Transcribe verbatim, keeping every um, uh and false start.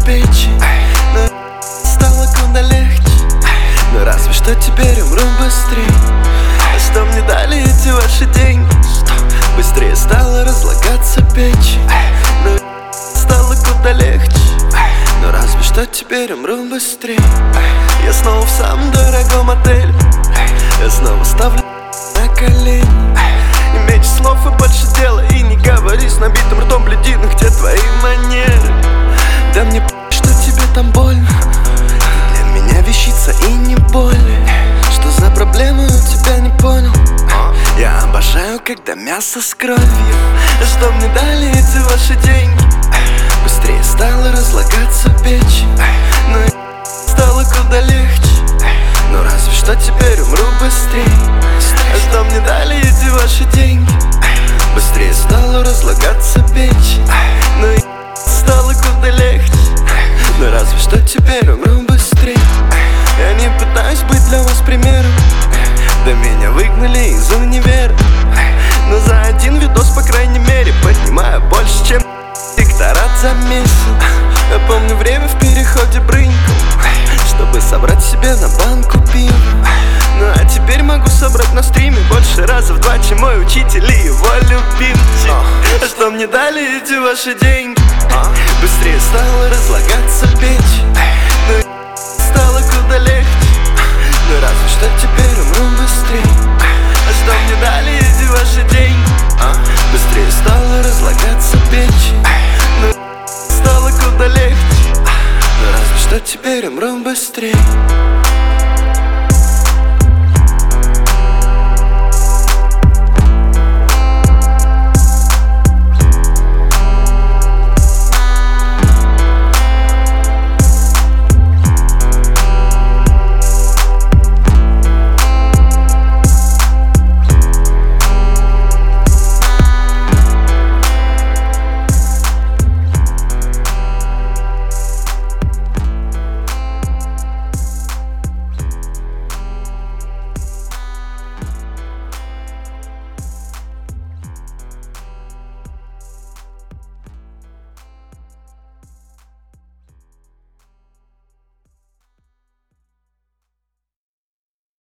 печи. Но стало куда легче. Но разве что теперь умру быстрее. А что мне дали эти ваши деньги? Быстрее стало разлагаться печи. Но стало куда легче. Но разве что теперь умру быстрее. Я снова в самом дорогом отеле. Я снова ставлю на колени. Не меньше слов и больше дела. И не говори с набитым ртом, блядина, где твои манеры? Да мне п***, что тебе там больно. Для меня вещица и не более. Что за проблема, у тебя не понял. Я обожаю, когда мясо с кровью. Что мне дали эти ваши деньги? Быстрее стало разлагаться печь. Но стало куда легче. Но разве что теперь умру быстрее. А что мне дали эти ваши деньги? Быстрее стало разлагаться печь. Но стало куда легче. Но разве что теперь умру быстрее. Я не пытаюсь быть для вас примером. Да меня выгнали из универа. Но за один видос, по крайней мере, поднимаю больше, чем докторат за месяц. Я помню время в переходе брыньку, чтобы собрать себе на банку пива. Ну а теперь могу собрать на стриме больше раза в два, чем мой учитель и его любимчик. А что мне дали эти ваши деньги? Быстрее стало разлагаться печь. Но стало куда легче. Но разве что теперь умру быстрее. А что мне дали эти ваши деньги? Быстрее стало разлагаться печь. Но стало куда легче. Но разве что теперь умру быстрее.